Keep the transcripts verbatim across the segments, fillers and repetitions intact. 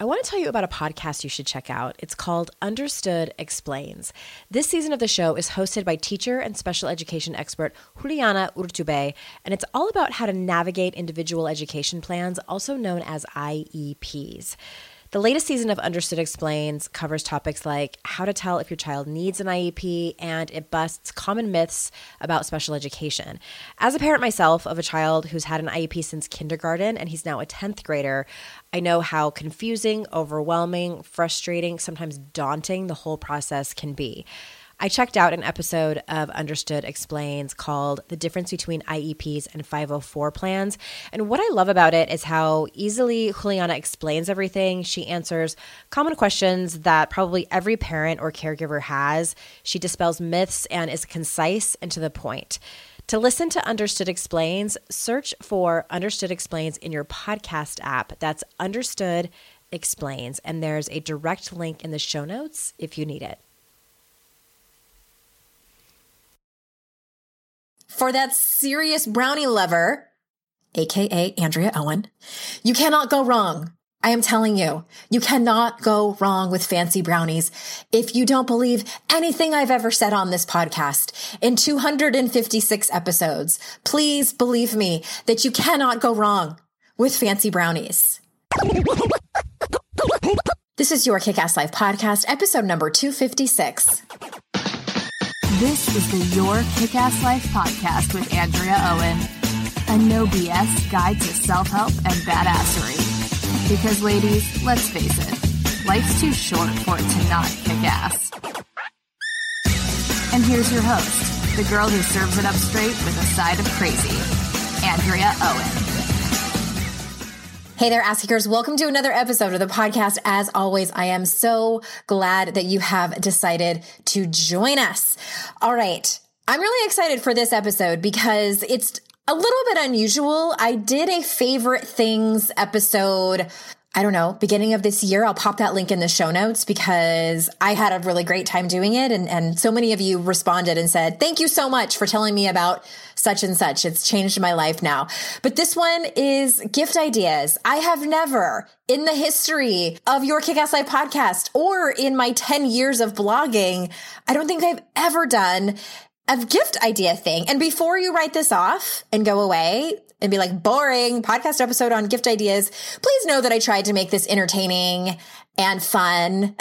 I want to tell you about a podcast you should check out. It's called Understood Explains. This season of the show is hosted by teacher and special education expert Juliana Urtubey, and it's all about how to navigate individual education plans, also known as I E Ps. The latest season of Understood Explains covers topics like how to tell if your child needs an I E P, and it busts common myths about special education. As a parent myself of a child who's had an I E P since kindergarten, and he's now a tenth grader, I know how confusing, overwhelming, frustrating, sometimes daunting the whole process can be. I checked out an episode of Understood Explains called The Difference Between I E Ps and five oh four Plans. And what I love about it is how easily Juliana explains everything. She answers common questions that probably every parent or caregiver has. She dispels myths and is concise and to the point. To listen to Understood Explains, search for Understood Explains in your podcast app. That's Understood Explains. And there's a direct link in the show notes if you need it. For that serious brownie lover, aka Andrea Owen, you cannot go wrong. I am telling you, you cannot go wrong with fancy brownies. If you don't believe anything I've ever said on this podcast in two hundred fifty-six episodes, please believe me that you cannot go wrong with fancy brownies. This is your Kick-Ass Life podcast, episode number two fifty-six. This is the Your Kick-Ass Life podcast with Andrea Owen, a no B S guide to self-help and badassery. Because ladies, let's face it, life's too short for it to not kick ass. And here's your host, the girl who serves it up straight with a side of crazy, Andrea Owen. Hey there, ass kickers. Welcome to another episode of the podcast. As always, I am so glad that you have decided to join us. All right. I'm really excited for this episode because it's a little bit unusual. I did a favorite things episode, I don't know, beginning of this year. I'll pop that link in the show notes because I had a really great time doing it. And, and so many of you responded and said, thank you so much for telling me about such and such. It's changed my life now. But this one is gift ideas. I have never in the history of your Kick-Ass Life podcast or in my ten years of blogging, I don't think I've ever done a gift idea thing. And before you write this off and go away and be like, boring podcast episode on gift ideas, please know that I tried to make this entertaining and fun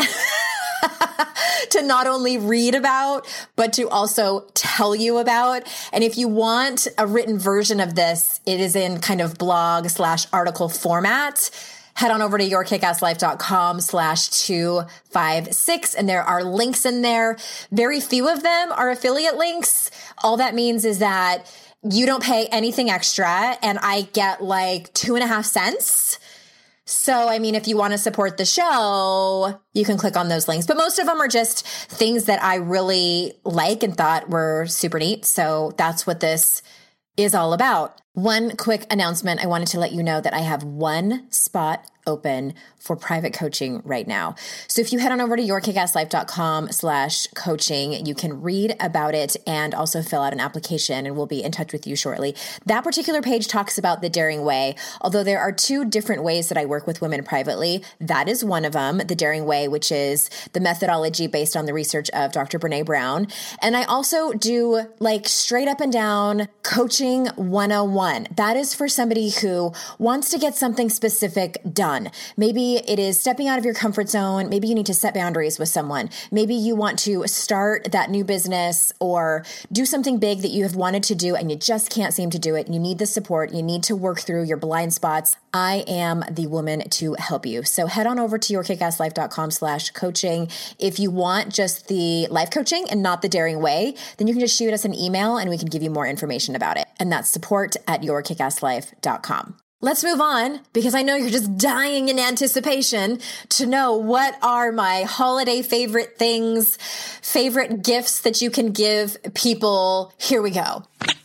to not only read about, but to also tell you about. And if you want a written version of this, it is in kind of blog slash article format. Head on over to yourkickasslife.com slash 256. And there are links in there. Very few of them are affiliate links. All that means is that you don't pay anything extra and I get like two and a half cents. So, I mean, if you want to support the show, you can click on those links. But most of them are just things that I really like and thought were super neat. So that's what this is all about. One quick announcement. I wanted to let you know that I have one spot open for private coaching right now. So if you head on over to yourkickasslife.com slash coaching, you can read about it and also fill out an application and we'll be in touch with you shortly. That particular page talks about the Daring Way. Although there are two different ways that I work with women privately. That is one of them, the Daring Way, which is the methodology based on the research of Doctor Brene Brown. And I also do like straight up and down coaching one oh one. That is for somebody who wants to get something specific done. Maybe it is stepping out of your comfort zone. Maybe you need to set boundaries with someone. Maybe you want to start that new business or do something big that you have wanted to do and you just can't seem to do it. You need the support. You need to work through your blind spots. I am the woman to help you. So head on over to yourkickasslife.com slash coaching. If you want just the life coaching and not the Daring Way, then you can just shoot us an email and we can give you more information about it. And that's support at yourkickasslife dot com. Let's move on because I know you're just dying in anticipation to know what are my holiday favorite things, favorite gifts that you can give people. Here we go.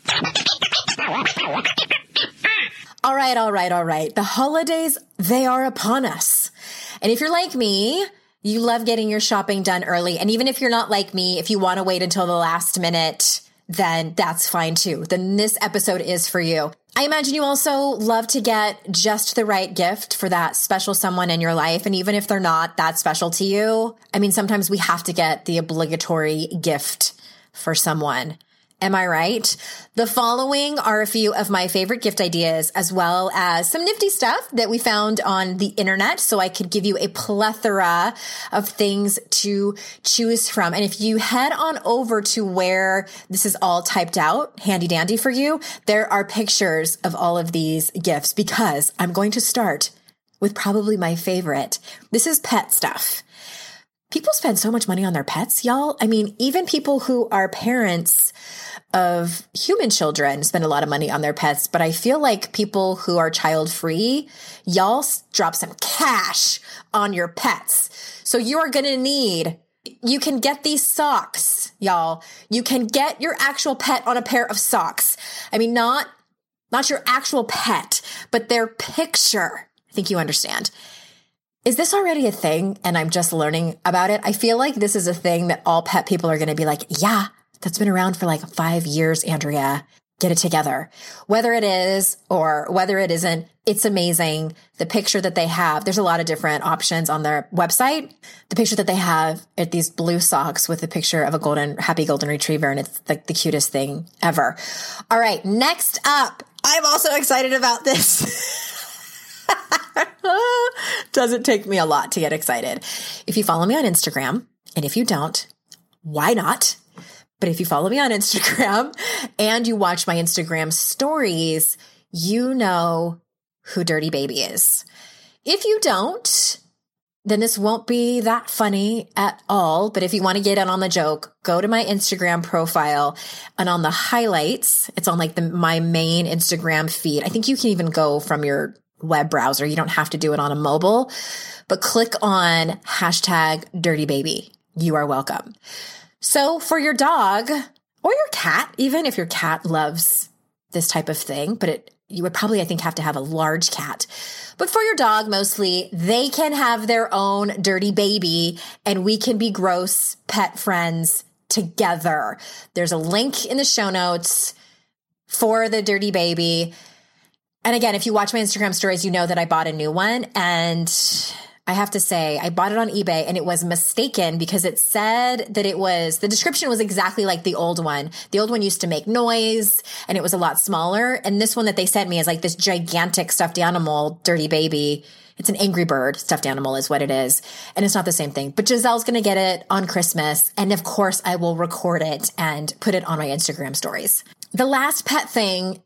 All right, all right, all right. The holidays, they are upon us. And if you're like me, you love getting your shopping done early. And even if you're not like me, if you want to wait until the last minute, then that's fine too. Then this episode is for you. I imagine you also love to get just the right gift for that special someone in your life. And even if they're not that special to you, I mean, sometimes we have to get the obligatory gift for someone. Am I right? The following are a few of my favorite gift ideas, as well as some nifty stuff that we found on the internet, so I could give you a plethora of things to choose from. And if you head on over to where this is all typed out, handy dandy for you, there are pictures of all of these gifts, because I'm going to start with probably my favorite. This is pet stuff. People spend so much money on their pets, y'all. I mean, even people who are parents of human children spend a lot of money on their pets, but I feel like people who are child-free, y'all drop some cash on your pets. So you're going to need, you can get these socks, y'all. You can get your actual pet on a pair of socks. I mean, not, not your actual pet, but their picture. I think you understand. Is this already a thing and I'm just learning about it? I feel like this is a thing that all pet people are going to be like, yeah, that's been around for like five years, Andrea. Get it together. Whether it is or whether it isn't, it's amazing. The picture that they have, there's a lot of different options on their website. The picture that they have are these blue socks with a picture of a golden, happy golden retriever, and it's like the cutest thing ever. All right, next up, I'm also excited about this. Doesn't take me a lot to get excited. If you follow me on Instagram, and if you don't, why not? But if you follow me on Instagram and you watch my Instagram stories, you know who Dirty Baby is. If you don't, then this won't be that funny at all. But if you want to get in on the joke, go to my Instagram profile, and on the highlights, it's on like the, my main Instagram feed. I think you can even go from your web browser. You don't have to do it on a mobile, but click on hashtag Dirty Baby. You are welcome. So for your dog or your cat, even if your cat loves this type of thing, but it, you would probably, I think, have to have a large cat. But for your dog, mostly, they can have their own Dirty Baby, and we can be gross pet friends together. There's a link in the show notes for the Dirty Baby. And again, if you watch my Instagram stories, you know that I bought a new one. And I have to say, I bought it on eBay and it was mistaken because it said that it was, the description was exactly like the old one. The old one used to make noise and it was a lot smaller. And this one that they sent me is like this gigantic stuffed animal, Dirty Baby. It's an Angry Bird stuffed animal is what it is. And it's not the same thing. But Giselle's going to get it on Christmas. And of course, I will record it and put it on my Instagram stories. The last pet thing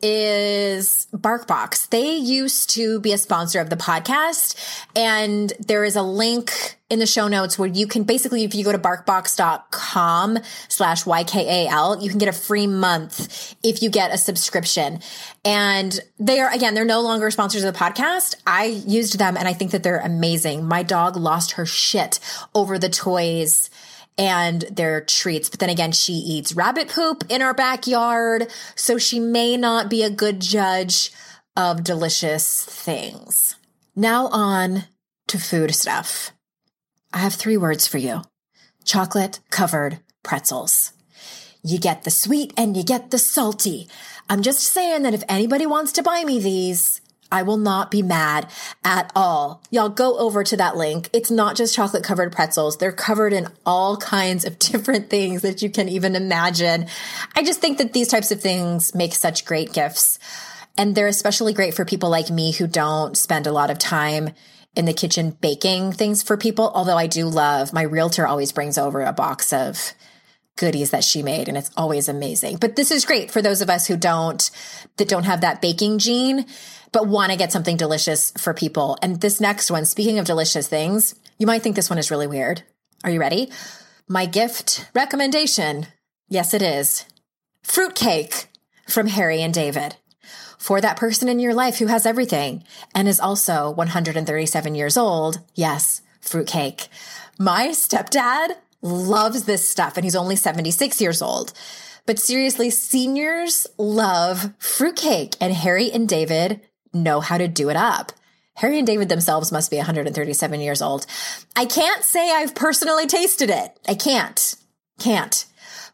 is BarkBox. They used to be a sponsor of the podcast, and there is a link in the show notes where you can basically, if you go to barkbox.com slash YKAL, you can get a free month if you get a subscription. And they are, again, they're no longer sponsors of the podcast. I used them and I think that they're amazing. My dog lost her shit over the toys and their treats. But then again, she eats rabbit poop in our backyard, so she may not be a good judge of delicious things. Now on to food stuff. I have three words for you. Chocolate covered pretzels. You get the sweet and you get the salty. I'm just saying that if anybody wants to buy me these, I will not be mad at all. Y'all go over to that link. It's not just chocolate covered pretzels. They're covered in all kinds of different things that you can even imagine. I just think that these types of things make such great gifts. And they're especially great for people like me who don't spend a lot of time in the kitchen baking things for people. Although I do love, my realtor always brings over a box of goodies that she made, and it's always amazing. But this is great for those of us who don't, that don't have that baking gene, but want to get something delicious for people. And this next one, speaking of delicious things, you might think this one is really weird. Are you ready? My gift recommendation. Yes, it is. Fruitcake from Harry and David. For that person in your life who has everything and is also one hundred thirty-seven years old. Yes, fruitcake. My stepdad loves this stuff, and he's only seventy-six years old. But seriously, seniors love fruitcake, and Harry and David know how to do it up. Harry and David themselves must be one hundred thirty-seven years old. I can't say I've personally tasted it. I can't. Can't.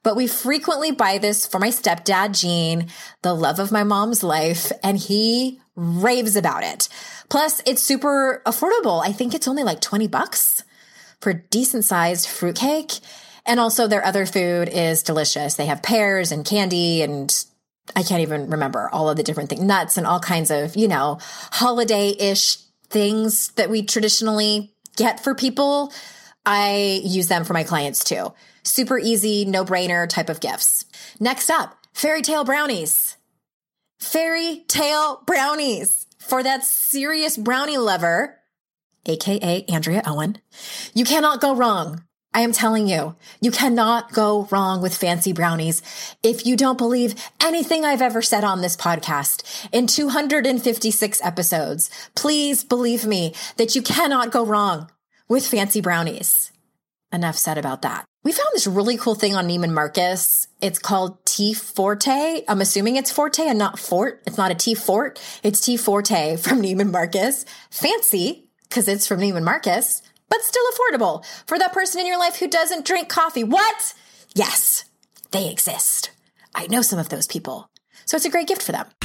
but we frequently buy this for my stepdad, Gene, the love of my mom's life, and he raves about it. Plus, it's super affordable. I think it's only like twenty bucks for decent sized fruitcake. And also their other food is delicious. They have pears and candy and I can't even remember all of the different things, nuts and all kinds of, you know, holiday-ish things that we traditionally get for people. I use them for my clients too. Super easy, no-brainer type of gifts. Next up, fairy tale brownies. Fairy tale brownies for that serious brownie lover, A K A Andrea Owen. You cannot go wrong. I am telling you, you cannot go wrong with fancy brownies. If you don't believe anything I've ever said on this podcast in two hundred fifty-six episodes, please believe me that you cannot go wrong with fancy brownies. Enough said about that. We found this really cool thing on Neiman Marcus. It's called Tea Forte. I'm assuming it's Forte and not Fort. It's not a Tea Fort. It's Tea Forte from Neiman Marcus. Fancy because it's from Neiman Marcus, but still affordable for that person in your life who doesn't drink coffee. What? Yes, they exist. I know some of those people. So it's a great gift for them.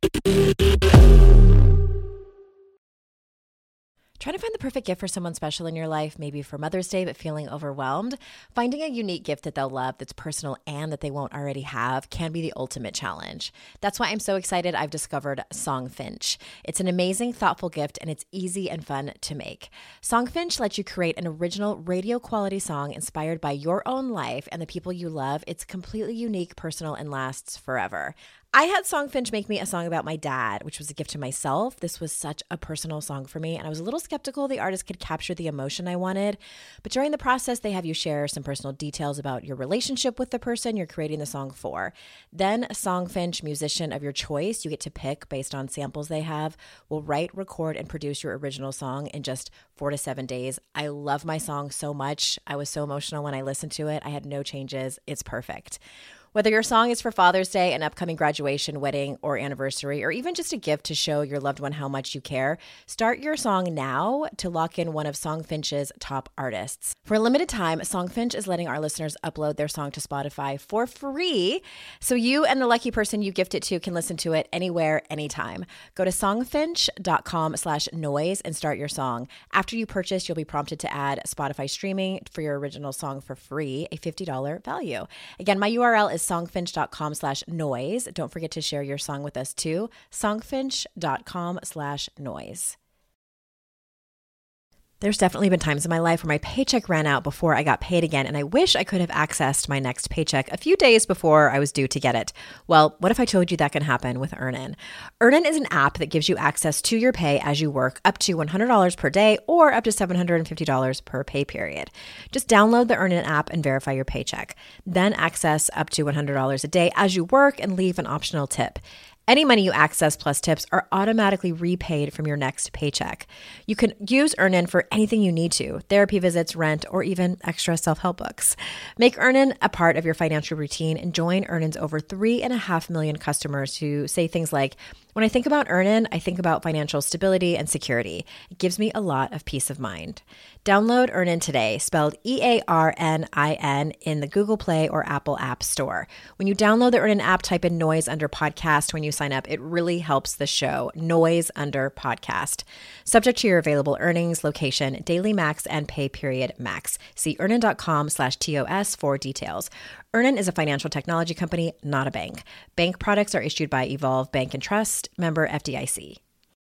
Trying to find the perfect gift for someone special in your life, maybe for Mother's Day, but feeling overwhelmed? Finding a unique gift that they'll love, that's personal and that they won't already have can be the ultimate challenge. That's why I'm so excited I've discovered Songfinch. It's an amazing, thoughtful gift, and it's easy and fun to make. Songfinch lets you create an original radio quality song inspired by your own life and the people you love. It's completely unique, personal, and lasts forever. I had Songfinch make me a song about my dad, which was a gift to myself. This was such a personal song for me, and I was a little skeptical the artist could capture the emotion I wanted. But during the process, they have you share some personal details about your relationship with the person you're creating the song for. Then a Songfinch musician of your choice, you get to pick based on samples they have, will write, record, and produce your original song in just four to seven days. I love my song so much. I was so emotional when I listened to it. I had no changes. It's perfect. Whether your song is for Father's Day, an upcoming graduation, wedding, or anniversary, or even just a gift to show your loved one how much you care, start your song now to lock in one of Songfinch's top artists. For a limited time, Songfinch is letting our listeners upload their song to Spotify for free, so you and the lucky person you gift it to can listen to it anywhere, anytime. Go to songfinch.com slash noise and start your song. After you purchase, you'll be prompted to add Spotify streaming for your original song for free, a fifty dollars value. Again, my U R L is songfinch.com slash noise. Don't forget to share your song with us too. Songfinch.com slash noise. There's definitely been times in my life where my paycheck ran out before I got paid again, and I wish I could have accessed my next paycheck a few days before I was due to get it. Well, what if I told you that can happen with Earnin? Earnin is an app that gives you access to your pay as you work, up to one hundred dollars per day or up to seven hundred fifty dollars per pay period. Just download the Earnin app and verify your paycheck. Then access up to one hundred dollars a day as you work and leave an optional tip. Any money you access plus tips are automatically repaid from your next paycheck. You can use Earnin for anything you need to, therapy visits, rent, or even extra self-help books. Make Earnin a part of your financial routine and join Earnin's over three and a half million customers who say things like, when I think about Earnin, I think about financial stability and security. It gives me a lot of peace of mind. Download Earnin today, spelled E A R N I N, in the Google Play or Apple App Store. When you download the Earnin app, type in Noise under podcast when you sign up. It really helps the show. Noise under podcast. Subject to your available earnings, location, daily max, and pay period max. See earnin.com slash TOS for details. Earnin is a financial technology company, not a bank. Bank products are issued by Evolve Bank and Trust, member F D I C.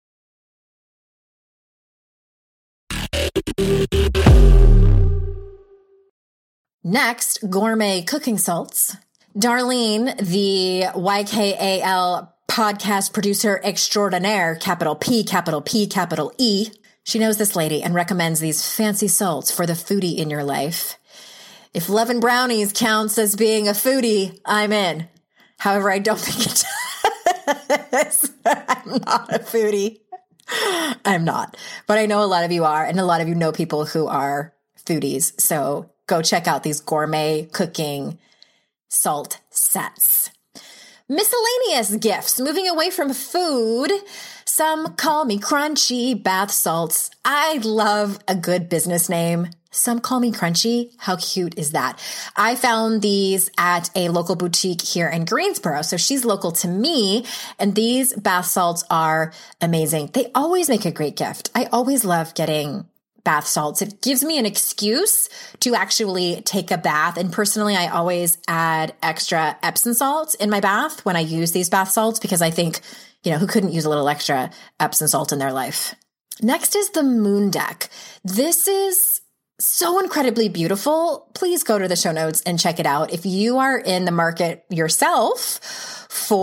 Next, gourmet cooking salts. Darlene, the Y K A L podcast producer extraordinaire, capital P, capital P, capital E. She knows this lady and recommends these fancy salts for the foodie in your life. If loving brownies counts as being a foodie, I'm in. However, I don't think it does. I'm not a foodie. I'm not. But I know a lot of you are, and a lot of you know people who are foodies. So go check out these gourmet cooking salt sets. miscellaneous gifts, moving away from food. Some call me Crunchy bath salts. I love a good business name. Some call me Crunchy. How cute is that? I found these at a local boutique here in Greensboro. So she's local to me. And these bath salts are amazing. They always make a great gift. I always love getting bath salts. It gives me an excuse to actually take a bath. And personally, I always add extra Epsom salts in my bath when I use these bath salts, because I think, you know, who couldn't use a little extra Epsom salt in their life? Next is the Moon Deck. This is so incredibly beautiful. Please go to the show notes and check it out. If you are in the market yourself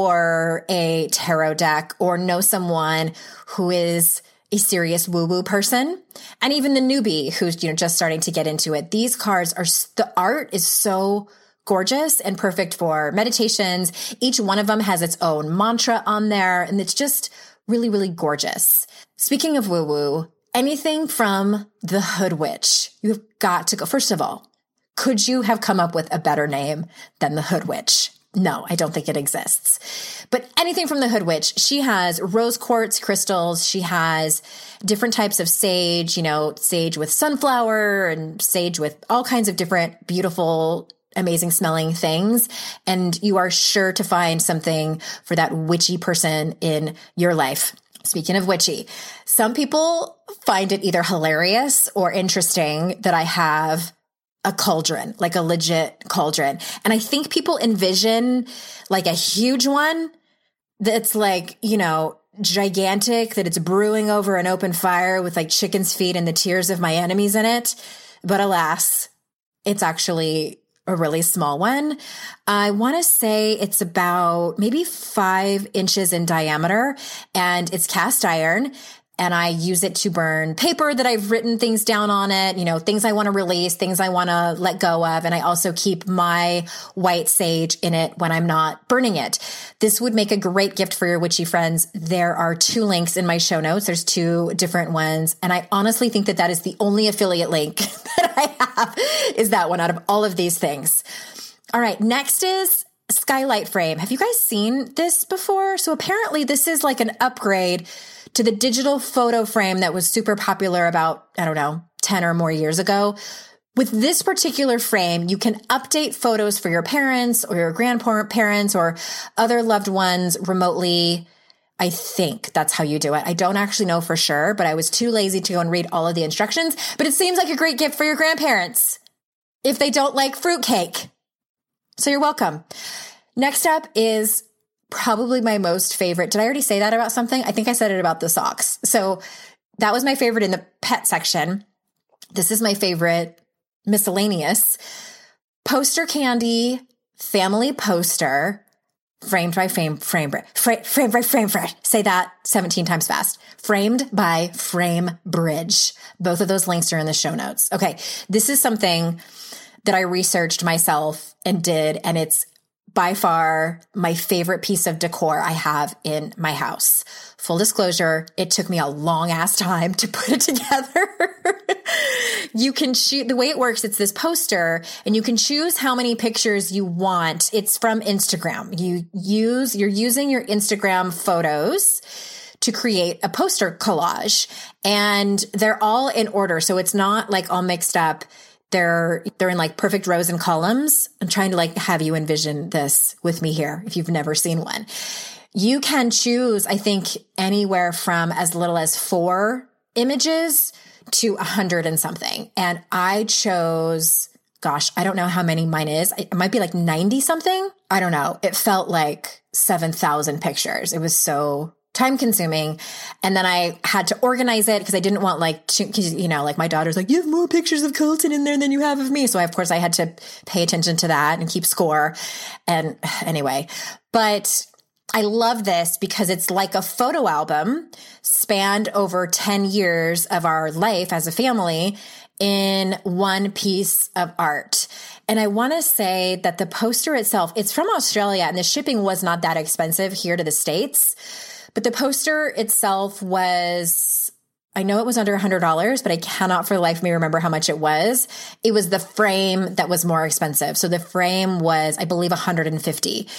for a tarot deck or know someone who is a serious woo-woo person, and even the newbie who's, you know, just starting to get into it, these cards are, the art is so gorgeous and perfect for meditations. Each one of them has its own mantra on there, and it's just really, really gorgeous. Speaking of woo-woo, anything from the Hood Witch, you've got to go. First of all, could you have come up with a better name than the Hood Witch? No, I don't think it exists. But anything from the Hood Witch, she has rose quartz crystals. She has different types of sage, you know, sage with sunflower and sage with all kinds of different beautiful, amazing smelling things. And you are sure to find something for that witchy person in your life. Speaking of witchy, some people find it either hilarious or interesting that I have a cauldron, like a legit cauldron. And I think people envision like a huge one that's like, you know, gigantic, that it's brewing over an open fire with like chicken's feet and the tears of my enemies in it. But alas, it's actually a really small one. I want to say it's about maybe five inches in diameter, and it's cast iron. And I use it to burn paper that I've written things down on it, you know, things I want to release, things I want to let go of. And I also keep my white sage in it when I'm not burning it. This would make a great gift for your witchy friends. There are two links in my show notes. There's two different ones. And I honestly think that that is the only affiliate link that I have, is that one out of all of these things. All right. Next is Skylight Frame. Have you guys seen this before? So apparently this is like an upgrade to the digital photo frame that was super popular about, I don't know, ten or more years ago. With this particular frame, you can update photos for your parents or your grandparents or other loved ones remotely. I think that's how you do it. I don't actually know for sure, but I was too lazy to go and read all of the instructions. But it seems like a great gift for your grandparents if they don't like fruitcake. So you're welcome. Next up is probably my most favorite. Did I already say that about something? I think I said it about the socks. So that was my favorite in the pet section. This is my favorite miscellaneous. Poster Candy family poster, framed by frame, frame, frame, frame, frame, frame, frame. Say that seventeen times fast. Framed by Frame Bridge. Both of those links are in the show notes. Okay. This is something that I researched myself and did, and it's by far my favorite piece of decor I have in my house. Full disclosure, it took me a long ass time to put it together. You can choose, the way it works, it's this poster and you can choose how many pictures you want. It's from Instagram. You use, you're using your Instagram photos to create a poster collage, and they're all in order. So it's not like all mixed up. They're, they're in like perfect rows and columns. I'm trying to like have you envision this with me here if you've never seen one. You can choose, I think, anywhere from as little as four images to a hundred and something. And I chose, gosh, I don't know how many mine is. It might be like ninety something. I don't know. It felt like seven thousand pictures. It was so time consuming. And then I had to organize it because I didn't want like, to, you know, like my daughter's like, you have more pictures of Colton in there than you have of me. So I, of course I had to pay attention to that and keep score. And anyway, but I love this because it's like a photo album spanned over ten years of our life as a family in one piece of art. And I want to say that the poster itself, it's from Australia and the shipping was not that expensive here to the States. But the poster itself was, I know it was under one hundred dollars, but I cannot for the life of me remember how much it was. It was the frame that was more expensive. So the frame was, I believe, one hundred fifty dollars.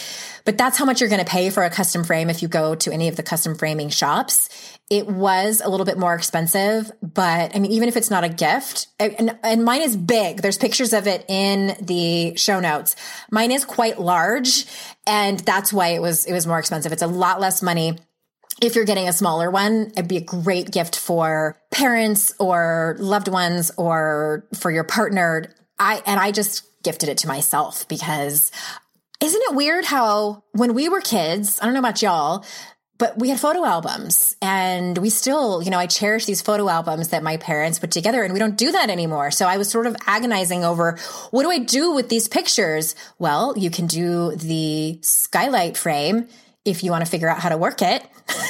but that's how much you're going to pay for a custom frame if you go to any of the custom framing shops. It was a little bit more expensive, but I mean, even if it's not a gift, and, and mine is big. There's pictures of it in the show notes. Mine is quite large, and that's why it was, it was more expensive. It's a lot less money. If you're getting a smaller one, it'd be a great gift for parents or loved ones or for your partner. I, and I just gifted it to myself because isn't it weird how when we were kids, I don't know about y'all, but we had photo albums and we still, you know, I cherish these photo albums that my parents put together, and we don't do that anymore. So I was sort of agonizing over, what do I do with these pictures? Well, you can do the skylight frame if you want to figure out how to work it.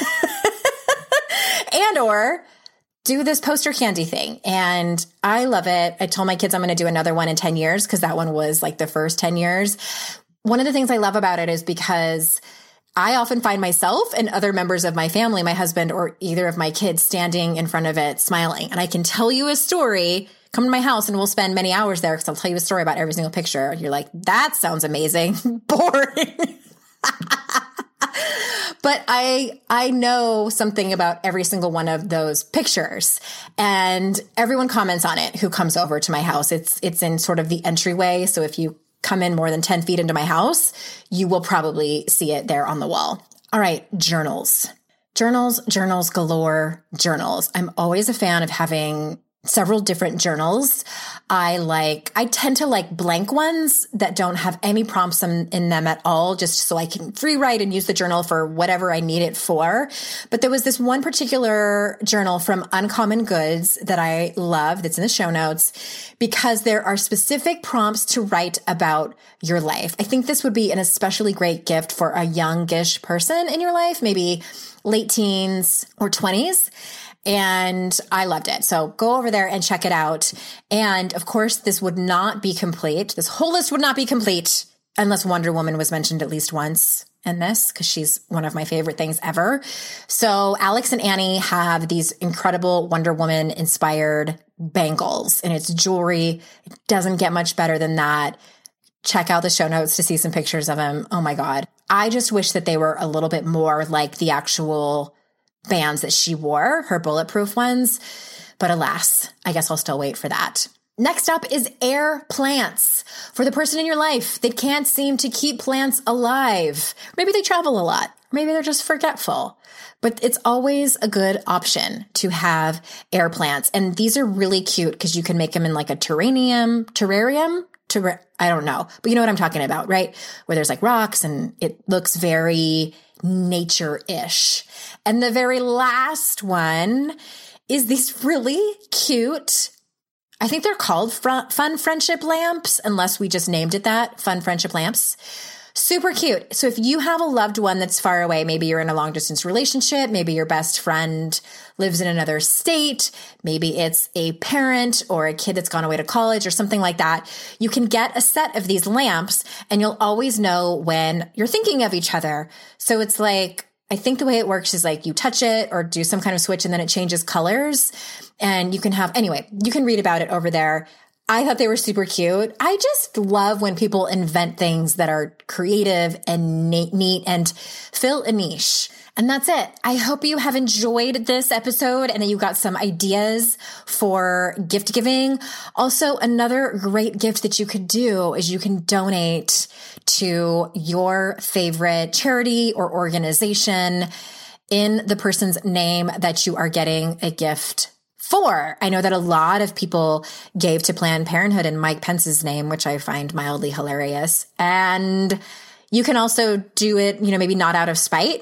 And or do this poster candy thing. And I love it. I told my kids I'm going to do another one in ten years because that one was like the first ten years. One of the things I love about it is because I often find myself and other members of my family, my husband or either of my kids, standing in front of it smiling. And I can tell you a story, come to my house and we'll spend many hours there because I'll tell you a story about every single picture. You're like, that sounds amazing. Boring. But I, I know something about every single one of those pictures, and everyone comments on it who comes over to my house. It's, it's in sort of the entryway. So if you come in more than ten feet into my house, you will probably see it there on the wall. All right. Journals, journals, journals galore, journals. I'm always a fan of having several different journals. I like, I tend to like blank ones that don't have any prompts in, in them at all, just so I can free write and use the journal for whatever I need it for. But there was this one particular journal from Uncommon Goods that I love that's in the show notes because there are specific prompts to write about your life. I think this would be an especially great gift for a youngish person in your life, maybe late teens or twenties. And I loved it. So go over there and check it out. And of course, this would not be complete. This whole list would not be complete unless Wonder Woman was mentioned at least once in this, because she's one of my favorite things ever. So Alex and Annie have these incredible Wonder Woman inspired bangles, and it's jewelry. It doesn't get much better than that. Check out the show notes to see some pictures of them. Oh my God. I just wish that they were a little bit more like the actual bands that she wore, her bulletproof ones. But alas, I guess I'll still wait for that. Next up is air plants. For the person in your life that can't seem to keep plants alive. Maybe they travel a lot. Maybe they're just forgetful. But it's always a good option to have air plants. And these are really cute because you can make them in like a terrarium, terrarium, ter- I don't know. But you know what I'm talking about, right? Where there's like rocks and it looks very nature-ish. And the very last one is these really cute, I think they're called fr- fun friendship lamps, unless we just named it that, fun friendship lamps. Super cute. So if you have a loved one that's far away, maybe you're in a long distance relationship, maybe your best friend lives in another state, maybe it's a parent or a kid that's gone away to college or something like that, you can get a set of these lamps and you'll always know when you're thinking of each other. So it's like, I think the way it works is like you touch it or do some kind of switch and then it changes colors, and you can have, anyway, you can read about it over there. I thought they were super cute. I just love when people invent things that are creative and neat and fill a niche. And that's it. I hope you have enjoyed this episode and that you got some ideas for gift giving. Also, another great gift that you could do is you can donate to your favorite charity or organization in the person's name that you are getting a gift for. I know that a lot of people gave to Planned Parenthood in Mike Pence's name, which I find mildly hilarious. And you can also do it, you know, maybe not out of spite,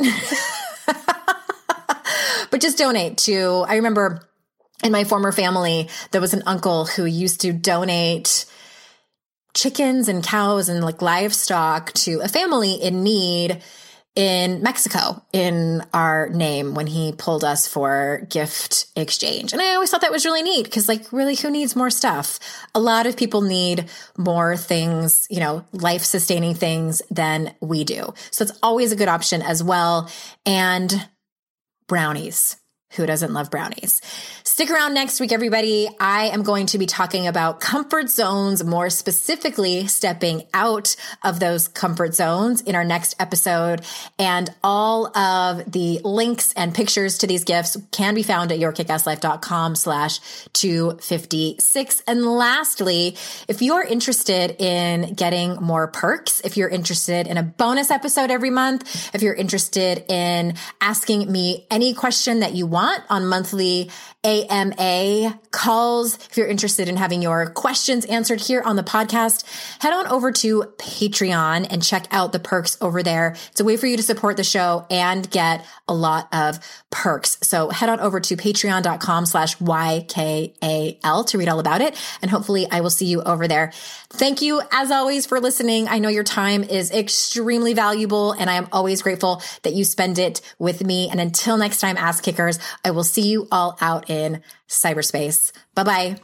but just donate to, I remember in my former family, there was an uncle who used to donate chickens and cows and like livestock to a family in need in Mexico in our name when he pulled us for gift exchange. And I always thought that was really neat because like really who needs more stuff? A lot of people need more things, you know, life sustaining things than we do. So it's always a good option as well. And brownies. who doesn't love brownies? Stick around next week, everybody. I am going to be talking about comfort zones, more specifically stepping out of those comfort zones in our next episode. And all of the links and pictures to these gifts can be found at yourkickasslife.com slash 256. And lastly, if you're interested in getting more perks, if you're interested in a bonus episode every month, if you're interested in asking me any question that you want on monthly A M A calls, if you're interested in having your questions answered here on the podcast, head on over to Patreon and check out the perks over there. It's a way for you to support the show and get a lot of perks. So head on over to patreon.com slash YKAL to read all about it. And hopefully I will see you over there. Thank you, as always, for listening. I know your time is extremely valuable, and I am always grateful that you spend it with me. And until next time, ass kickers, I will see you all out in cyberspace. Bye-bye.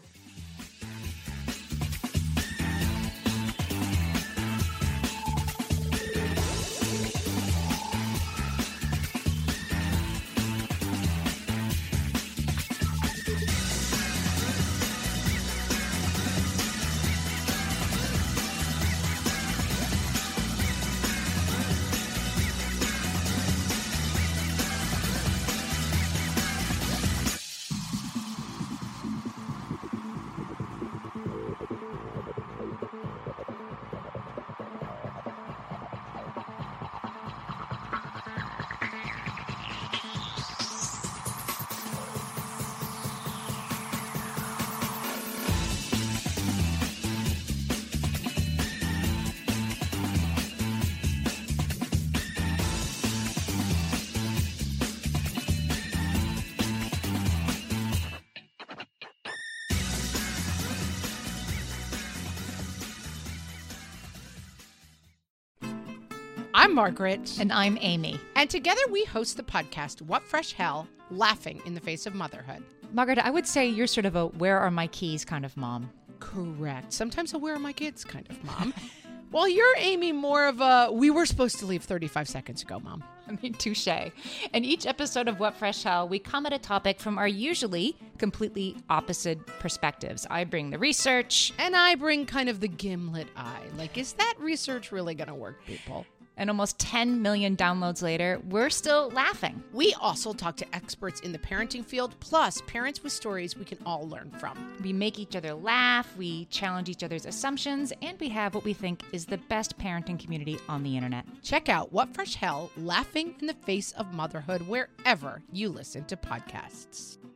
I'm Margaret. And I'm Amy. And together we host the podcast, What Fresh Hell? Laughing in the Face of Motherhood. Margaret, I would say you're sort of a where are my keys kind of mom. Correct. Sometimes a where are my kids kind of mom. While you're, Amy, more of a we were supposed to leave thirty-five seconds ago, mom. I mean, touche. In each episode of What Fresh Hell, we come at a topic from our usually completely opposite perspectives. I bring the research. And I bring kind of the gimlet eye. Like, is that research really going to work, people? And almost ten million downloads later, we're still laughing. We also talk to experts in the parenting field, plus parents with stories we can all learn from. We make each other laugh, we challenge each other's assumptions, and we have what we think is the best parenting community on the internet. Check out What Fresh Hell? Laughing in the Face of Motherhood wherever you listen to podcasts.